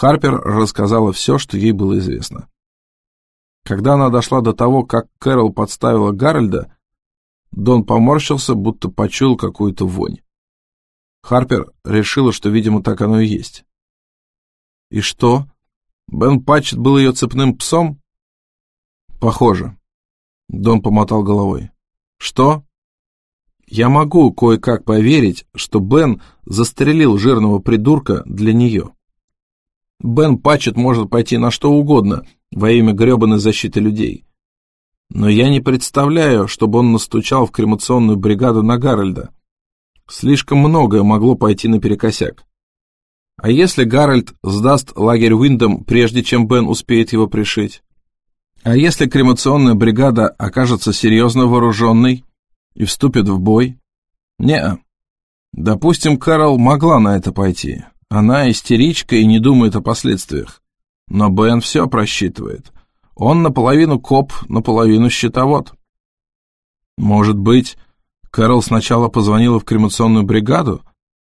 Харпер рассказала все, что ей было известно. Когда она дошла до того, как Кэрол подставила Гарольда, Дон поморщился, будто почуял какую-то вонь. Харпер решила, что, видимо, так оно и есть. «И что? Бен Патчет был ее цепным псом?» «Похоже». Дон помотал головой. «Что?» «Я могу кое-как поверить, что Бен застрелил жирного придурка для нее. Бен Патчет может пойти на что угодно во имя гребаной защиты людей. Но я не представляю, чтобы он настучал в кремационную бригаду на Гарольда. Слишком многое могло пойти наперекосяк. А если Гарольд сдаст лагерь Уиндом, прежде чем Бен успеет его пришить? А если кремационная бригада окажется серьезно вооруженной и вступит в бой? Не-а. Допустим, Кэрол могла на это пойти. Она истеричка и не думает о последствиях. Но Бен все просчитывает. Он наполовину коп, наполовину счетовод. Может быть, Кэрол сначала позвонила в кремационную бригаду,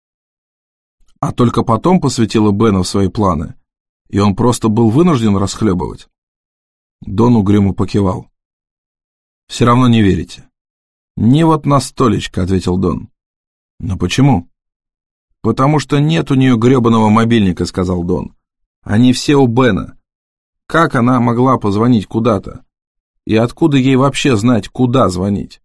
а только потом посвятила Бена в свои планы, и он просто был вынужден расхлебывать? Дон угрюмо покивал. «Все равно не верите». «Не вот на столечко», — ответил Дон. «Но почему?» «Потому что нет у нее гребаного мобильника», — сказал Дон. «Они все у Бена. Как она могла позвонить куда-то? И откуда ей вообще знать, куда звонить?»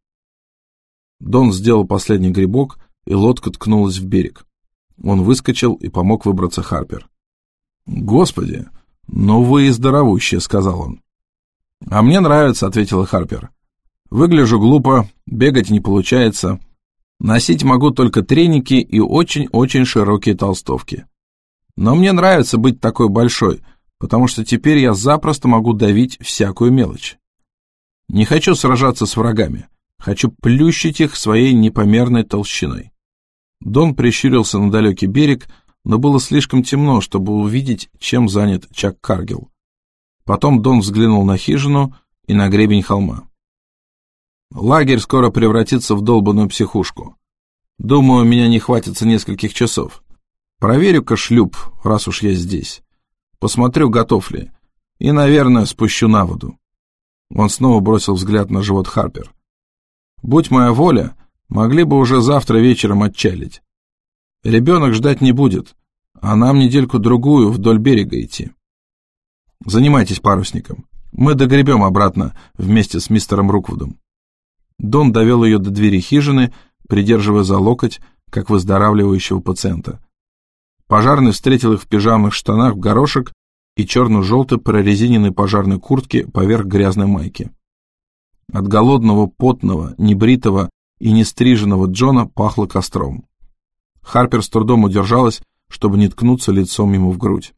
Дон сделал последний грибок, и лодка ткнулась в берег. Он выскочил и помог выбраться Харпер. «Господи, ну вы и здоровущие», — сказал он. «А мне нравится», — ответила Харпер. «Выгляжу глупо, бегать не получается. Носить могу только треники и очень-очень широкие толстовки. Но мне нравится быть такой большой, потому что теперь я запросто могу давить всякую мелочь. Не хочу сражаться с врагами, хочу плющить их своей непомерной толщиной». Дон прищурился на далекий берег, но было слишком темно, чтобы увидеть, чем занят Чак Каргилл. Потом Дон взглянул на хижину и на гребень холма. «Лагерь скоро превратится в долбаную психушку. Думаю, меня не хватится нескольких часов. Проверю-ка шлюп, раз уж я здесь. Посмотрю, готов ли. И, наверное, спущу на воду». Он снова бросил взгляд на живот Харпер. «Будь моя воля, могли бы уже завтра вечером отчалить. Ребенок ждать не будет, а нам недельку-другую вдоль берега идти. Занимайтесь парусником. Мы догребем обратно вместе с мистером Руквудом». Дон довел ее до двери хижины, придерживая за локоть, как выздоравливающего пациента. Пожарный встретил их в пижамных штанах в горошек и черно-желтой прорезиненной пожарной куртке поверх грязной майки. От голодного, потного, небритого и нестриженного Джона пахло костром. Харпер с трудом удержалась, чтобы не ткнуться лицом ему в грудь.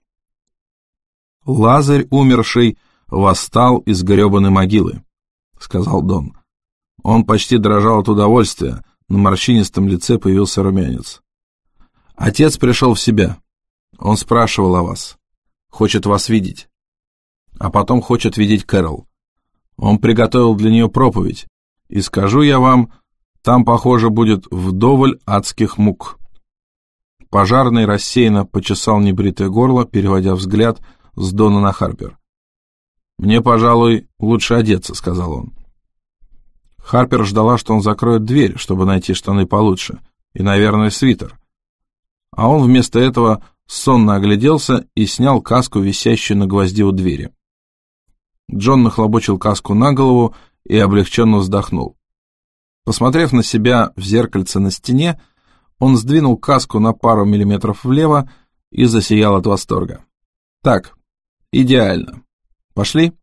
«Лазарь, умерший, восстал из гребаной могилы», — сказал Дон. Он почти дрожал от удовольствия, на морщинистом лице появился румянец. «Отец пришел в себя. Он спрашивал о вас. Хочет вас видеть. А потом хочет видеть Кэрол. Он приготовил для нее проповедь, и скажу я вам, там, похоже, будет вдоволь адских мук». Пожарный рассеянно почесал небритое горло, переводя взгляд с Дона на Харпер. «Мне, пожалуй, лучше одеться», — сказал он. Харпер ждала, что он закроет дверь, чтобы найти штаны получше, и, наверное, свитер. А он вместо этого сонно огляделся и снял каску, висящую на гвозде у двери. Джон нахлобучил каску на голову и облегченно вздохнул. Посмотрев на себя в зеркальце на стене, он сдвинул каску на пару миллиметров влево и засиял от восторга. «Так, идеально. Пошли?»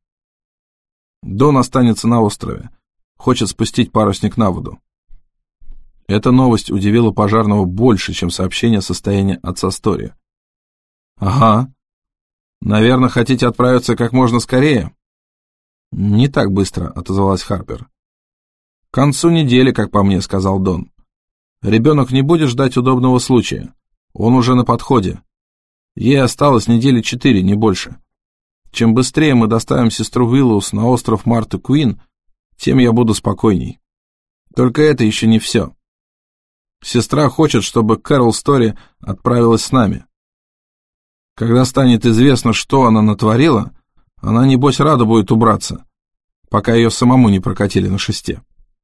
Дон останется на острове. Хочет спустить парусник на воду. Эта новость удивила пожарного больше, чем сообщение состояния отца Стори. «Ага. Наверное, хотите отправиться как можно скорее?» «Не так быстро», — отозвалась Харпер. «К концу недели, как по мне», — сказал Дон. «Ребенок не будет ждать удобного случая. Он уже на подходе. Ей осталось недели 4, не больше. Чем быстрее мы доставим сестру Уиллоус на остров Марты Куин, тем я буду спокойней. Только это еще не все. Сестра хочет, чтобы Кэрол Стори отправилась с нами». Когда станет известно, что она натворила, она, небось, рада будет убраться, пока ее самому не прокатили на шесте.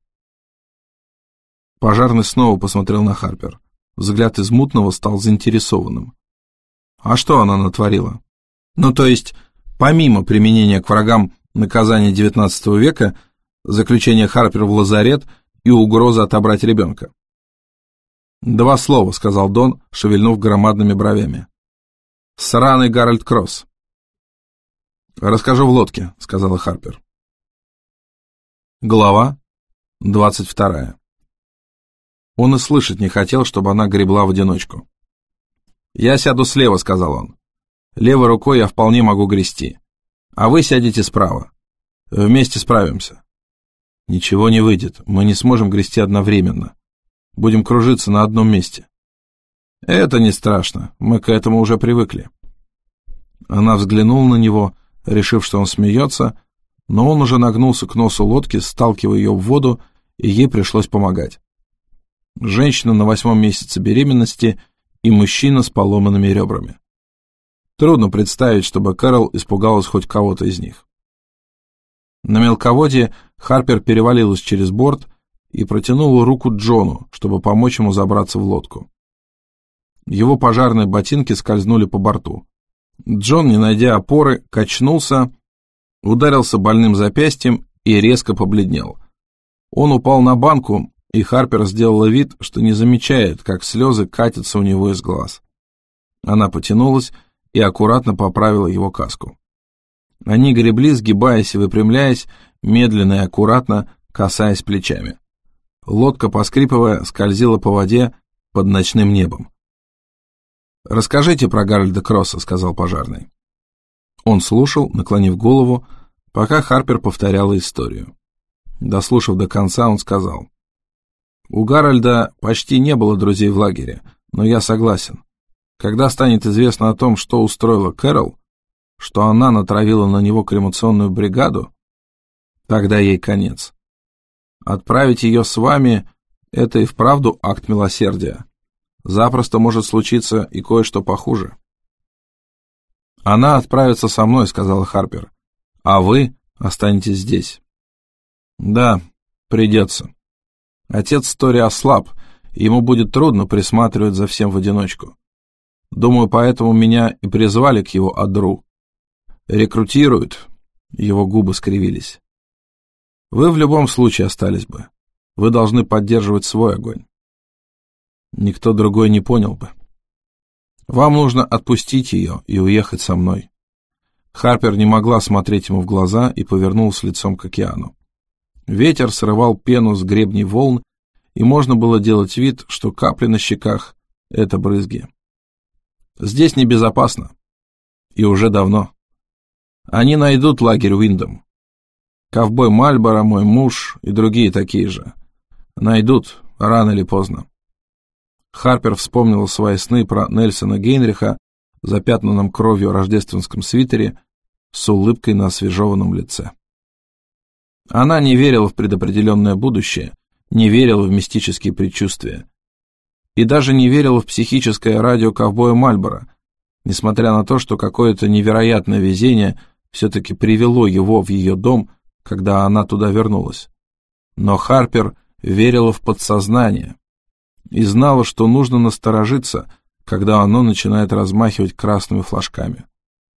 Пожарный снова посмотрел на Харпер. Взгляд из мутного стал заинтересованным. А что она натворила? Ну, то есть, помимо применения к врагам наказания XIX века, заключения Харпер в лазарет и угрозы отобрать ребенка. «Два слова», — сказал Дон, шевельнув громадными бровями. «Сраный Гарольд Кросс». «Расскажу в лодке», — сказала Харпер. Глава 22. Он и слышать не хотел, чтобы она гребла в одиночку. «Я сяду слева», — сказал он. «Левой рукой я вполне могу грести. А вы сядете справа. Вместе справимся». «Ничего не выйдет, мы не сможем грести одновременно. Будем кружиться на одном месте». «Это не страшно, мы к этому уже привыкли». Она взглянула на него, решив, что он смеется, но он уже нагнулся к носу лодки, сталкивая ее в воду, и ей пришлось помогать. Женщина на 8-м месяце беременности и мужчина с поломанными ребрами. Трудно представить, чтобы Кэрол испугалась хоть кого-то из них. На мелководье Харпер перевалилась через борт и протянула руку Джону, чтобы помочь ему забраться в лодку. Его пожарные ботинки скользнули по борту. Джон, не найдя опоры, качнулся, ударился больным запястьем и резко побледнел. Он упал на банку, и Харпер сделала вид, что не замечает, как слезы катятся у него из глаз. Она потянулась и аккуратно поправила его каску. Они гребли, сгибаясь и выпрямляясь, медленно и аккуратно, касаясь плечами. Лодка, поскрипывая, скользила по воде под ночным небом. «Расскажите про Гарольда Кросса», — сказал пожарный. Он слушал, наклонив голову, пока Харпер повторяла историю. Дослушав до конца, он сказал: «У Гарольда почти не было друзей в лагере, но я согласен. Когда станет известно о том, что устроила Кэрол, что она натравила на него кремационную бригаду, тогда ей конец. Отправить ее с вами — это и вправду акт милосердия. Запросто может случиться и кое-что похуже». «Она отправится со мной», — сказала Харпер, — «а вы останетесь здесь». «Да, придется. Отец Тори ослаб, и ему будет трудно присматривать за всем в одиночку. Думаю, поэтому меня и призвали к его адру. Рекрутируют». Его губы скривились. «Вы в любом случае остались бы. Вы должны поддерживать свой огонь. Никто другой не понял бы. Вам нужно отпустить ее и уехать со мной». Харпер не могла смотреть ему в глаза и повернулась лицом к океану. Ветер срывал пену с гребней волн, и можно было делать вид, что капли на щеках — это брызги. Здесь небезопасно. И уже давно. Они найдут лагерь Уиндом. Ковбой Мальборо, мой муж и другие такие же. Найдут, рано или поздно. Харпер вспомнила свои сны про Нельсона Гейнриха в запятнанном кровью рождественском свитере с улыбкой на освежеванном лице. Она не верила в предопределенное будущее, не верила в мистические предчувствия. И даже не верила в психическое радио ковбоя Мальборо, несмотря на то, что какое-то невероятное везение все-таки привело его в ее дом, когда она туда вернулась. Но Харпер верила в подсознание и знала, что нужно насторожиться, когда оно начинает размахивать красными флажками.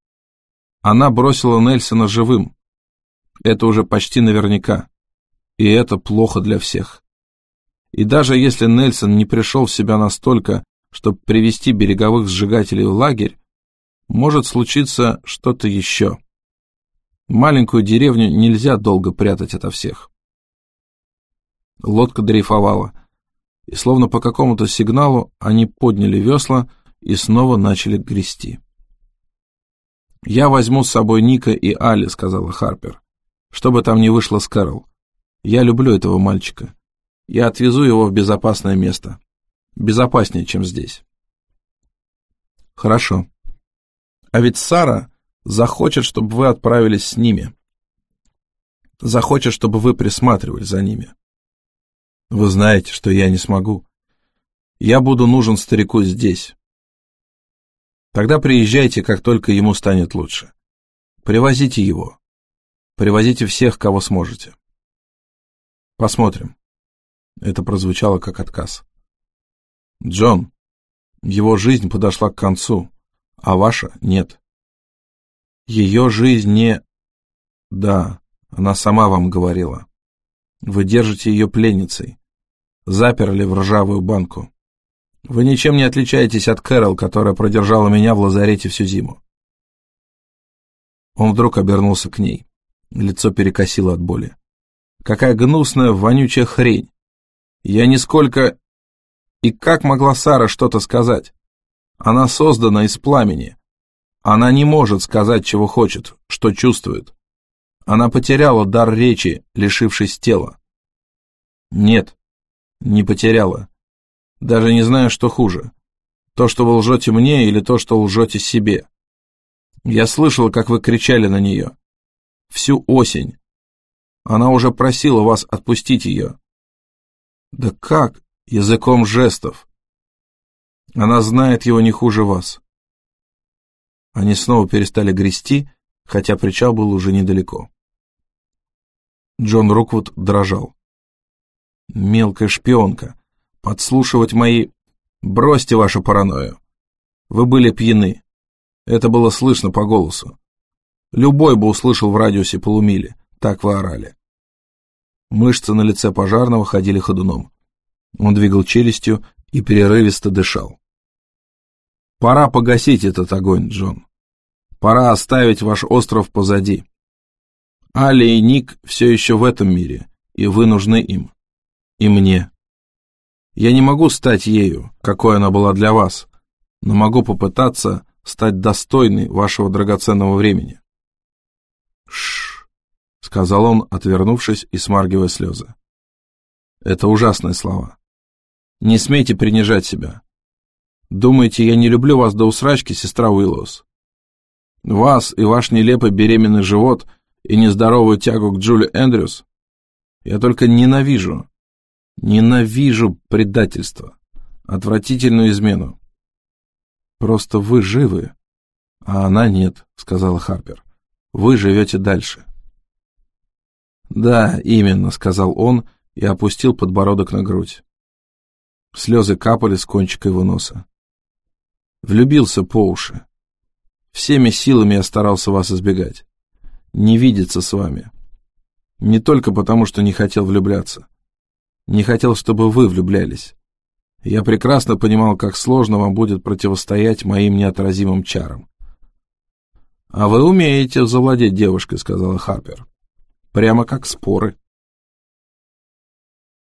Она бросила Нельсона живым. Это уже почти наверняка. И это плохо для всех. И даже если Нельсон не пришел в себя настолько, чтобы привести береговых сжигателей в лагерь, может случиться что-то еще. Маленькую деревню нельзя долго прятать ото всех. Лодка дрейфовала, и словно по какому-то сигналу они подняли весла и снова начали грести. «Я возьму с собой Ника и Али», — сказала Харпер. «Что бы там ни вышло с Кэрол. Я люблю этого мальчика. Я отвезу его в безопасное место. Безопаснее, чем здесь». «Хорошо. А ведь Сара захочет, чтобы вы отправились с ними. Захочет, чтобы вы присматривали за ними. Вы знаете, что я не смогу. Я буду нужен старику здесь». Тогда приезжайте, как только ему станет лучше. Привозите его. Привозите всех, кого сможете. Посмотрим. Это прозвучало как отказ. Джон, его жизнь подошла к концу, а ваша нет. Ее жизнь не... Да, она сама вам говорила. Вы держите ее пленницей. Заперли в ржавую банку. Вы ничем не отличаетесь от Кэрол, которая продержала меня в лазарете всю зиму. Он вдруг обернулся к ней. Лицо перекосило от боли. Какая гнусная, вонючая хрень. Я нисколько... И как могла Сара что-то сказать? Она создана из пламени. Она не может сказать, чего хочет, что чувствует. Она потеряла дар речи, лишившись тела. Нет, не потеряла. Даже не знаю, что хуже. То, что вы лжете мне, или то, что лжете себе. Я слышал, как вы кричали на нее. Всю осень. Она уже просила вас отпустить ее. Да как? Языком жестов. Она знает его не хуже вас. Они снова перестали грести, хотя причал был уже недалеко. Джон Руквуд дрожал. Мелкая шпионка. Подслушивать мои... Бросьте вашу паранойю. Вы были пьяны. Это было слышно по голосу. Любой бы услышал в радиусе полумили. Так вы орали. Мышцы на лице пожарного ходили ходуном. Он двигал челюстью и перерывисто дышал. Пора погасить этот огонь, Джон. Пора оставить ваш остров позади. Алли и Ник все еще в этом мире, и вы нужны им. И мне. Я не могу стать ею, какой она была для вас, но могу попытаться стать достойной вашего драгоценного времени. «Шш», — сказал он, отвернувшись и смаргивая слезы. «Это ужасные слова. Не смейте принижать себя. Думаете, я не люблю вас до усрачки, сестра Уиллоус? Вас и ваш нелепый беременный живот и нездоровую тягу к Джули Эндрюс? Я только ненавижу предательство, отвратительную измену. Просто вы живы, а она нет», — сказала Харпер. «Вы живете дальше». «Да, именно», — сказал он и опустил подбородок на грудь. Слезы капали с кончика его носа. «Влюбился по уши. Всеми силами я старался вас избегать. Не видеться с вами. Не только потому, что не хотел влюбляться. Не хотел, чтобы вы влюблялись. Я прекрасно понимал, как сложно вам будет противостоять моим неотразимым чарам». «А вы умеете завладеть девушкой», — сказала Харпер. «Прямо как споры».